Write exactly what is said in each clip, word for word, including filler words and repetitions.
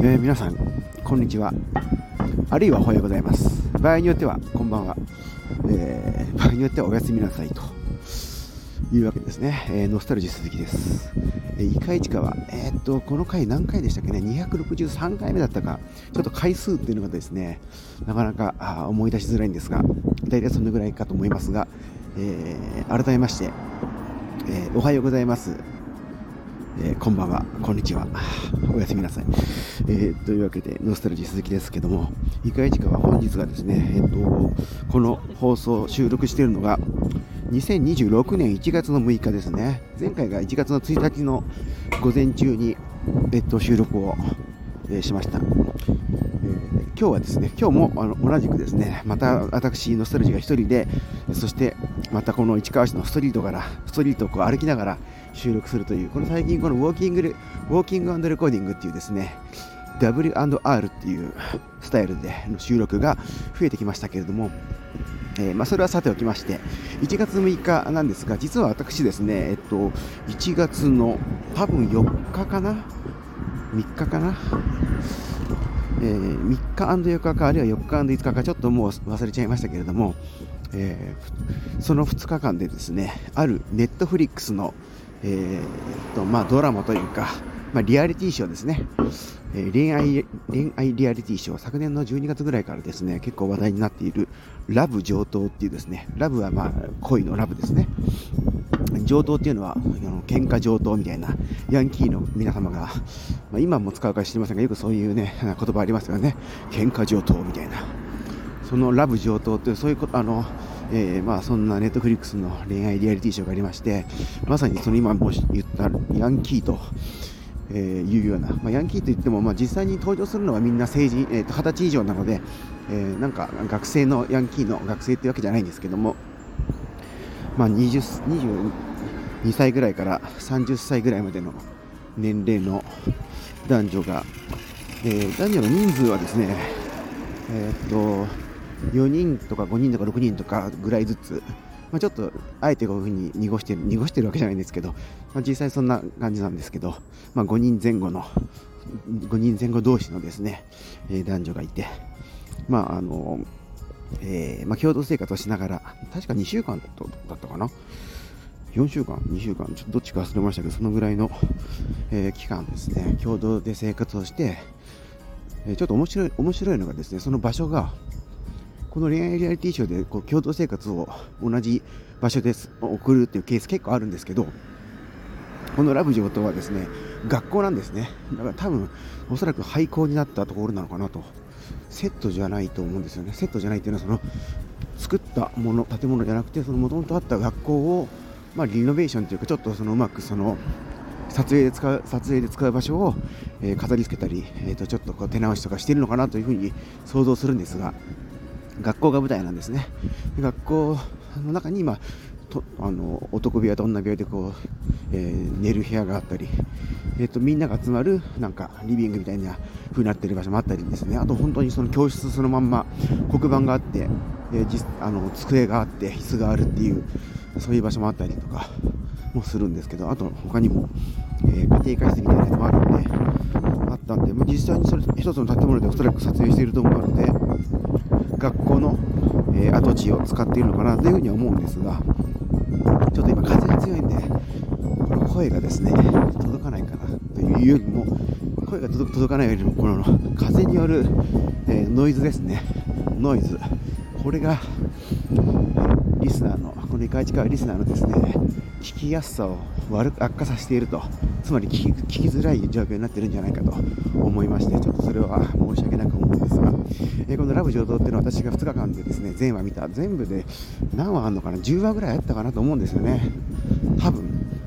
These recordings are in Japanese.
えー、皆さんこんにちは、あるいはおはようございます。場合によってはこんばんは、えー、場合によってはおやすみなさいというわけですね。えー、ノスタルジー鈴木です。えー、イカイチカは、えー、っとこの回何回でしたっけね。にひゃくろくじゅうさんかいめだったか、ちょっと回数っていうのがですね、なかなかあ思い出しづらいんですが、大体そのぐらいかと思いますが、えー、改めまして、えー、おはようございます、えー、こんばんは、こんにちは、おやすみなさい、えー、というわけでノスタルジー鈴木ですけども、イカイチカは本日がですね、えー、とこの放送収録しているのがにせんにじゅうろくねんいちがつのむいかですね。前回がいちがつのついたちの午前中に、えー、と収録を、えー、しました。えー、今日はですね、今日もあの同じくですね、また私ノスタルジーが一人で、そしてまたこの市川市のストリートからストリートをこう歩きながら収録するという、この最近このウォーキングでウォーキング&レコーディングっていうですね ダブリューアンドアール っていうスタイルでの収録が増えてきましたけれども、えーまあ、それはさておきまして、いちがつむいかなんですが、実は私ですね、えっと、いちがつの多分よっかかなみっかかな、えー、みっかよっかか、あるいはよっかいつかか、ちょっともう忘れちゃいましたけれども、えー、そのふつかかんでですね、あるネットフリックスの、えーとまあ、ドラマというか、まあ、リアリティショーですね、えー、恋愛恋愛リアリティショー、昨年のじゅうにがつぐらいからですね、結構話題になっているラブ上等っていうですね、ラブはまあ恋のラブですね。上等っていうのは喧嘩上等みたいな、ヤンキーの皆様が、まあ、今も使うか知りませんが、よくそういうね言葉ありますよね。喧嘩上等みたいな、そのラブ上等っていう、そういうこと、あのえーまあ、そんなネットフリックスの恋愛リアリティショーがありまして、まさにその今も言ったヤンキーと、えー、いうような、まあ、ヤンキーといっても、まあ、実際に登場するのはみんな成人、えー、とはたち以上なので、えー、なんか学生のヤンキーの学生っていうわけじゃないんですけども、まあ、にじゅう にじゅうにさいぐらいからさんじゅっさいぐらいまでの年齢の男女が、えー、男女の人数はですね、えー、っとよにんとかごにんとかろくにんとかぐらいずつ、まあ、ちょっとあえてこういうふうに濁してる濁してるわけじゃないんですけど、まあ、実際そんな感じなんですけど、まあ、ごにんぜん後のごにんぜん後同士のですね、えー、男女がいて、まああのえーまあ、共同生活をしながら、確かにしゅうかんだったかな、よんしゅうかんにしゅうかん、ちょっとどっちか忘れましたけど、そのぐらいの、えー、期間ですね、共同で生活をして、えー、ちょっと面白い面白いのがですね、その場所がこの恋愛リアリティショーでこう共同生活を同じ場所で送るっていうケース結構あるんですけど、このラブ上等はですね、学校なんですね。だから多分おそらく廃校になったところなのかなと。セットじゃないと思うんですよね。セットじゃないっていうのは、その作ったもの、建物じゃなくて、その元々あった学校を、まあ、リノベーションというか、ちょっとそのうまくその撮影で使う撮影で使う場所を、えー、飾り付けたり、えー、とちょっとこう手直しとかしているのかなというふうに想像するんですが、学校が舞台なんですね。学校の中に今とあの男部屋と女部屋でこう、えー、寝る部屋があったり、えー、とみんなが集まるなんかリビングみたいな風になっている場所もあったりですね。あと本当にその教室そのまんま黒板があって、えー、実あの机があって椅子があるっていう、そういう場所もあったりとかもするんですけど、あと他にも、えー、家庭科室みたいなのもあるんであったんで、まあ、実際にそれ一つの建物でおそらく撮影していると思うので、学校の、えー、跡地を使っているのかなというふうには思うんですが、ちょっと今風が強いんで、この声がですね届かないかなというよりも、声が届届かないよりもこの風による、えー、ノイズですね。ノイズ、これがリスナーのこのイカイチカリスナーのですね聞きやすさを悪く悪化させていると、つまり聞き、聞きづらい状況になっているんじゃないかと思いまして、ちょっとそれは申し訳なく思うんですが、えー、このラブ上等っていうのは私がふつかかんでですね全話見た、全部で何話あるのかな、じゅうわぐらいあったかなと思うんですよね、多分。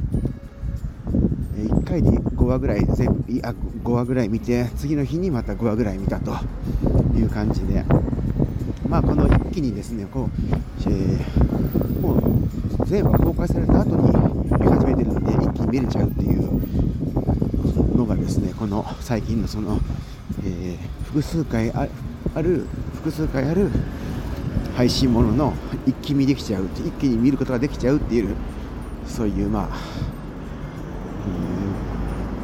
えー、いっかいでごわぐらい全部いあごわぐらい見て、次の日にまたごわぐらい見たという感じで、まあこの一気にですねこう、えー、もう全話公開された後に見始めてるので一気に見れちゃうっていうのがですね、この最近のその、えー、複数回あある複数回ある配信ものの一気見できちゃう、一気に見ることができちゃうっていう、そういうまあ、うん、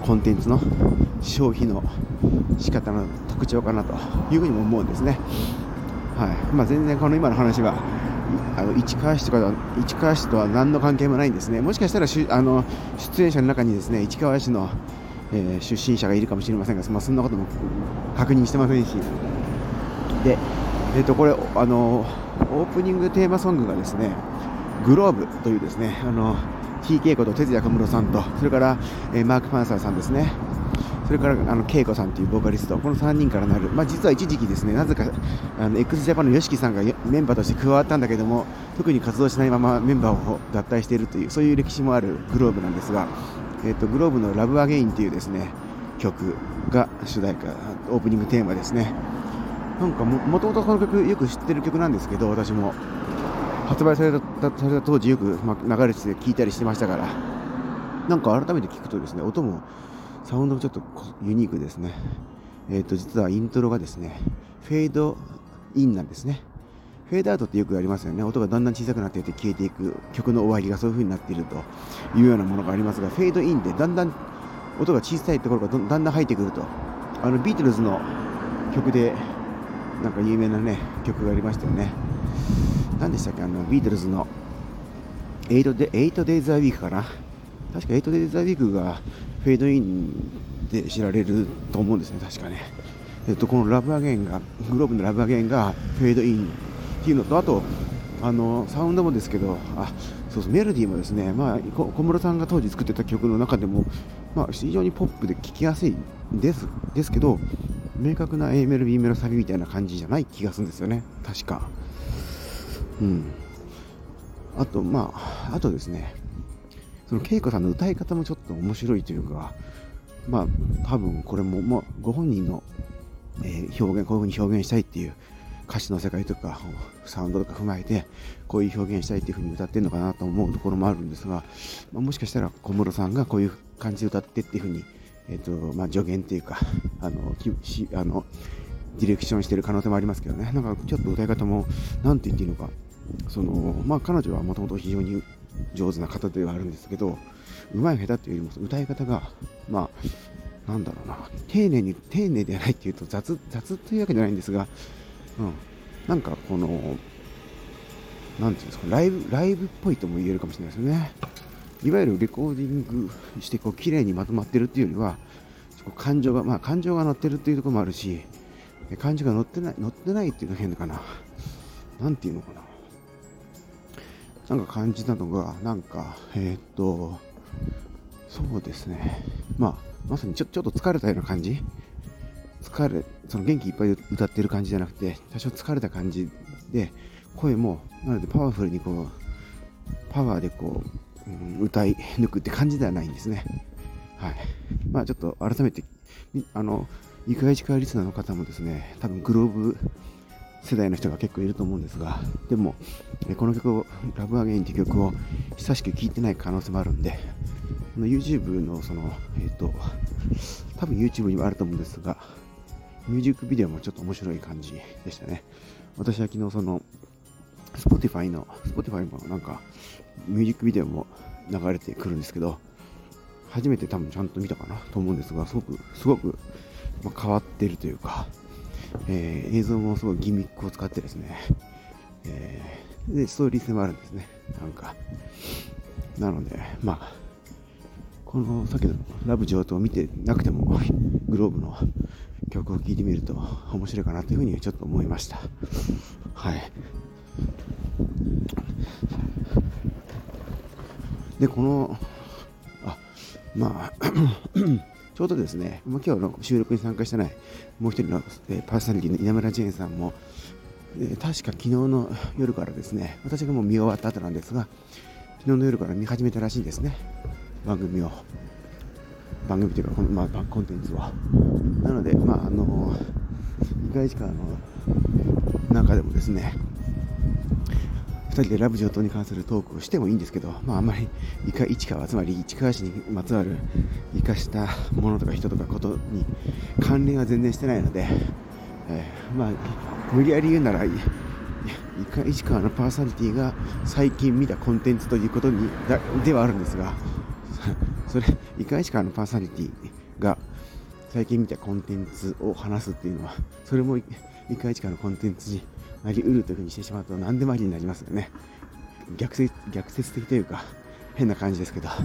コンテンツの消費の仕方の特徴かなというふうにも思うんですね。はいまあ、全然この今の話はあの市川市とか市川市とは何の関係もないんですね。もしかしたらしあの出演者の中にですね市川市の、えー、出身者がいるかもしれませんが、まあ、そんなことも確認してませんし、で、えー、とこれあのオープニングテーマソングがですねグローブというですねあの ティーケー こと哲也小室さんと、それから、えー、マーク・パンサーさんですね、それからあのケイコさんというボーカリスト、このさんにんからなる、まあ、実は一時期ですねなぜかあの x ジャパンの ヨシキさんがメンバーとして加わったんだけども、特に活動しないままメンバーを脱退しているという、そういう歴史もあるグローブなんですが、えー、とグローブのラブアゲインというですね曲が主題歌オープニングテーマですね。なんか も, もともとこの曲よく知ってる曲なんですけど、私も発売され た, された当時よく、まあ、流れて聴いたりしてましたから、なんか改めて聴くとですね音もサウンドもちょっとユニークですね。えーと実はイントロがですねフェードインなんですね。フェードアウトってよくありますよね。音がだんだん小さくなっていって消えていく、曲の終わりがそういう風になっているというようなものがありますが、フェードインでだんだん音が小さいところが だ, だんだん入ってくると、あのビートルズの曲でなんか有名なね曲がありましたよね。何でしたっけ、あのビートルズのエイト デイズ・ア・ウィークかな、確かエイト デイズ・ア・ウィークがフェードインで知られると思うんですね、確かね。えっと、このラブアゲインがグローブのラブアゲインがフェードインっていうのと、あとあのサウンドもですけど、あそうそうメロディーもですね、まあ、小室さんが当時作ってた曲の中でも、まあ、非常にポップで聴きやすいですですけど、明確な A メロ B メロサビみたいな感じじゃない気がするんですよね、確か。うんあとまああとですね、その恵子さんの歌い方もちょっと面白いというか、まあ多分これも、まあ、ご本人の、えー、表現こういう風に表現したいっていう歌詞の世界とかサウンドとか踏まえてこういう表現したいっていう風に歌ってるのかなと思うところもあるんですが、まあ、もしかしたら小室さんがこういう感じで歌ってっていう風に、えーとまあ、助言っていうかあのきしあのディレクションしてる可能性もありますけどね。なんかちょっと歌い方もなんて言っていいのか、そのまあ彼女はもともと非常に上手な方ではあるんですけど、上手い下手というよりも歌い方がまあなんだろうな、丁寧に丁寧ではないっていうと雑雑というわけじゃないんですが、うん、なんかこのなんていうんですか、ライブライブっぽいとも言えるかもしれないですよね。いわゆるレコーディングしてこう綺麗にまとまってるっていうよりは、感情がまあ感情が乗ってるっていうところもあるし、感情が乗ってない乗ってないっていうの変かな、なんていうのかな。なんか感じたのが、なんか、えー、っと、そうですね、まあ、まさにちょ、ちょっと疲れたような感じ、疲れ、その元気いっぱい歌ってる感じじゃなくて、多少疲れた感じで、声も、なのでパワフルにこう、パワーでこう、うん、歌い抜くって感じではないんですね。はい。まあちょっと改めて、あの、ゆかいちかリスナーの方もですね、多分グローブ、世代の人が結構いると思うんですが、でもこの曲をラブアゲインという曲を久しく聴いてない可能性もあるんで、YouTube のそのえっ、ー、と多分 YouTube にもあると思うんですが、ミュージックビデオもちょっと面白い感じでしたね。私は昨日その Spotify の Spotify もなんかミュージックビデオも流れてくるんですけど、初めて多分ちゃんと見たかなと思うんですが、すごくすごく、まあ、変わっているというか、えー、映像もすごいギミックを使ってですね、えー、でストーリー性もあるんですね。なんかなので、まあこのさっきのラブ上等を見てなくてもグローブの曲を聴いてみると面白いかなというふうにちょっと思いました。はい。でこのあまあちょうどですね、今日の収録に参加してないもう一人の、えー、パーソナリティの稲村ジェーンさんも、えー、確か昨日の夜からですね、私がもう見終わった後なんですが、昨日の夜から見始めたらしいんですね、番組を。番組というか、この、まあ、コンテンツを。なので、まあ、あの、いかいちかの中でもですね、ふたりでラブ上等に関するトークをしてもいいんですけど、まあ、あんまりいかいちか、つまり市川市にまつわる生かしたものとか人とかことに関連は全然してないので、えー、まあ無理やり言うならいか市川のパーソナリティが最近見たコンテンツということにだではあるんですが、それいか市川のパーソナリティが最近見たコンテンツを話すっていうのは、それもいいかいちかのコンテンツになりうるというふうにしてしまうと何でもありになりますよね。逆説逆説的というか変な感じですけど、はい。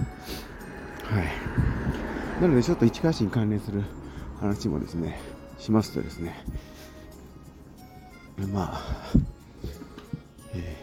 なのでちょっと市川市に関連する話もですねしますとですね、まあ、え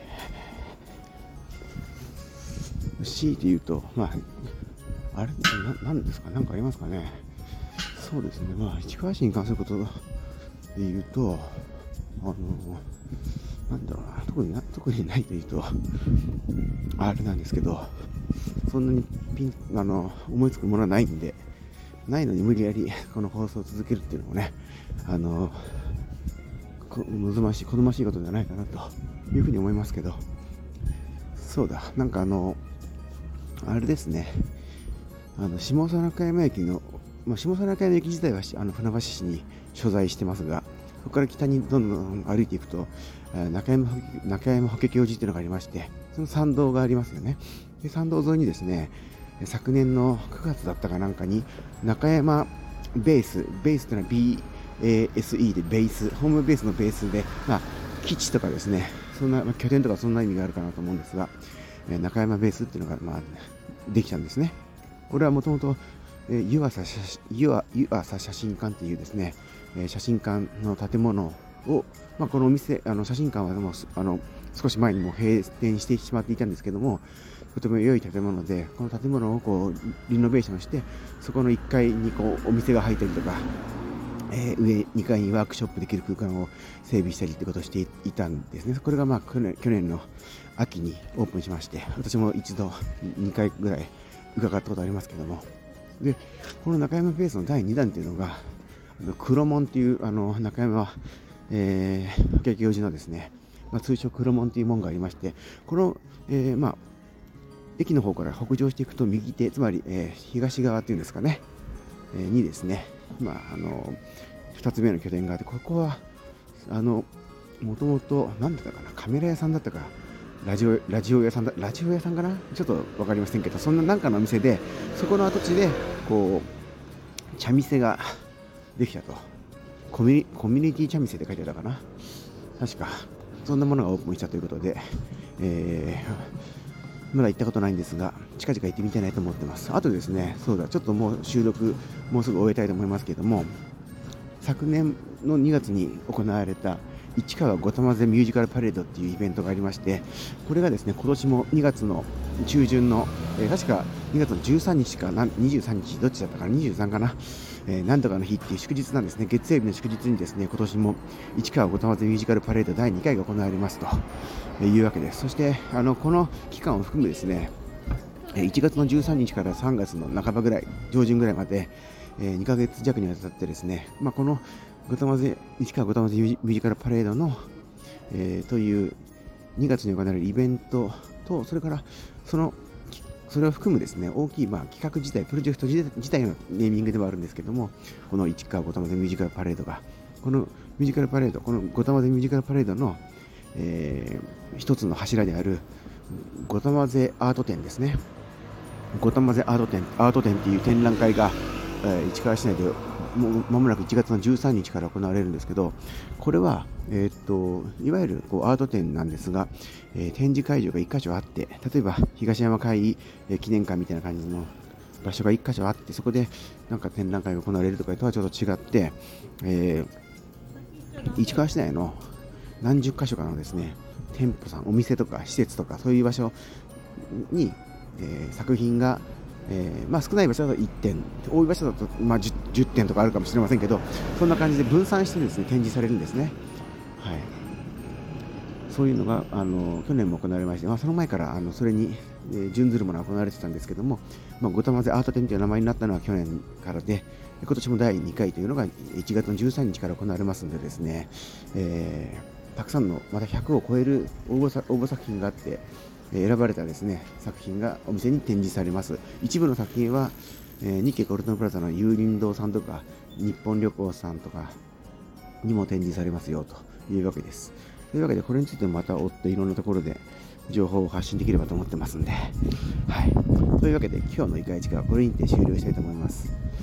ー、強いて言うと、まああれななんですか、なんかありますかね。そうですね、まあ市川市に関することで言うと、あのなんだろうな、特にな特にないというとあれなんですけど、そんなにピンあの思いつくものはないんで、ないのに無理やりこの放送を続けるっていうのもね、あの望ましい好ましいことじゃないかなというふうに思いますけど、そうだ、なんかあのあれですね、あの下佐中山駅の、まあ、下佐中山駅自体はあの船橋市に所在してますが、そこから北にどんどん歩いていくと中山中山法華経寺というのがありまして、その参道がありますよね。で参道沿いにですね、昨年のくがつだったかなんかに中山ベースベースというのは ビーエーエスイー でベース、ホームベースのベースで、まあ、基地とかですね、そんな、まあ、拠点とかそんな意味があるかなと思うんですが、中山ベースっていうのが、まあ、できたんですね。これはもともと湯浅写真館っていうですね、写真館の建物を、まあ、このお店、あの写真館はもうあの少し前にも閉店してしまっていたんですけども、とても良い建物で、この建物をこうリノベーションして、そこのいっかいにこうお店が入ったりとか、えー、上にかいにワークショップできる空間を整備したりということをしていたんですね。これがまあ去年、去年の秋にオープンしまして、私も一度にかいぐらい伺ったことありますけども、でこの中山ベースのだいにだんというのが、黒門というあの中山、えー、法華経寺のですね、まあ、通称黒門という門がありまして、この、えー、まあ駅の方から北上していくと右手、つまり、えー、東側というんですかね、えー、にですね、まああのふたつめの拠点があって、ここはあのもともと何だったかな、カメラ屋さんだったかラジオラジオ屋さんだラジオ屋さんかな、ちょっと分かりませんけど、そんななんかのお店で、そこの跡地でこう茶店ができたと、コミュニ、コミュニティ茶店って書いてあったかな、確かそんなものがオープンしたということで、えー、まだ行ったことないんですが、近々行ってみたいなと思ってます。あとですね、そうだ、ちょっともう収録もうすぐ終えたいと思いますけれども、昨年のにがつに行われた市川ごたまぜミュージカルパレードっていうイベントがありまして、これがですね、今年もにがつの中旬の、えー、確かにがつのじゅうさんにちかなにじゅうさんにち、どっちだったかな、にじゅうさんかな、えー、なんとかの日っていう祝日なんですね。月曜日の祝日にですね、今年も市川ごたまぜミュージカルパレードだいにかいが行われますというわけです。そしてあのこの期間を含むですね、いちがつのじゅうさんにちからさんがつの半ばぐらい、上旬ぐらいまで、えー、にかげつじゃくにわたってですね、まあ、このごたまぜ市川ごたまぜミュージカルパレードの、えー、というにがつに行われるイベントと、それからそのそれを含むですね、大きい、まあ、企画自体、プロジェクト自体のネーミングではあるんですけども、この市川ごたまぜミュージカルパレードが、このミュージカルパレード、このごたまぜミュージカルパレードの、えー、一つの柱であるごたまぜアート展ですね。ごたまぜアート展、アート展っていう展覧会が、えー、市川市内でもう間もなくいちがつのじゅうさんにちから行われるんですけど、これは、えー、っといわゆるこうアート展なんですが、えー、展示会場がいっかしょあって、例えば東山会議、えー、記念館みたいな感じの場所がいっかしょあって、そこでなんか展覧会が行われるとかとはちょっと違って、えー、市川市内の何十か所かのですね、店舗さん、お店とか施設とかそういう場所に、えー、作品が、えーまあ、少ない場所だといってん、多い場所だと、まあ、10, じゅってんとかあるかもしれませんけど、そんな感じで分散してですね、展示されるんですね。はい、そういうのがあの去年も行われまして、まあ、その前からあのそれに、えー、準ずるものが行われてたんですけども、まあ、ごたまぜアート展という名前になったのは去年からで、今年もだいにかいというのがいちがつのじゅうさんにちから行われますのでですね、えー、たくさんのまたひゃくを超える応募, さ応募作品があって、選ばれたですね作品がお店に展示されます。一部の作品は、えー、日経コルトンプラザの有林堂さんとか日本旅行さんとかにも展示されますよというわけです。というわけで、これについてもまた追っていろんなところで情報を発信できればと思ってますんで、はい、というわけで今日のいかいちかはこれにて終了したいと思います。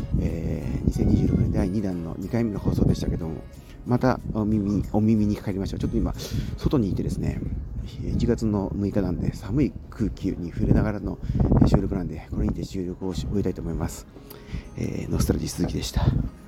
えー、にせんにじゅうろくねんだいにだんのにかいめの放送でしたけども、またお耳お耳にかかりました。ちょっと今外にいてですね、いちがつのむいかなんで寒い空気に触れながらの収録なんで、これにて収録を終えたいと思います。えー、ノスタルジー鈴木でした。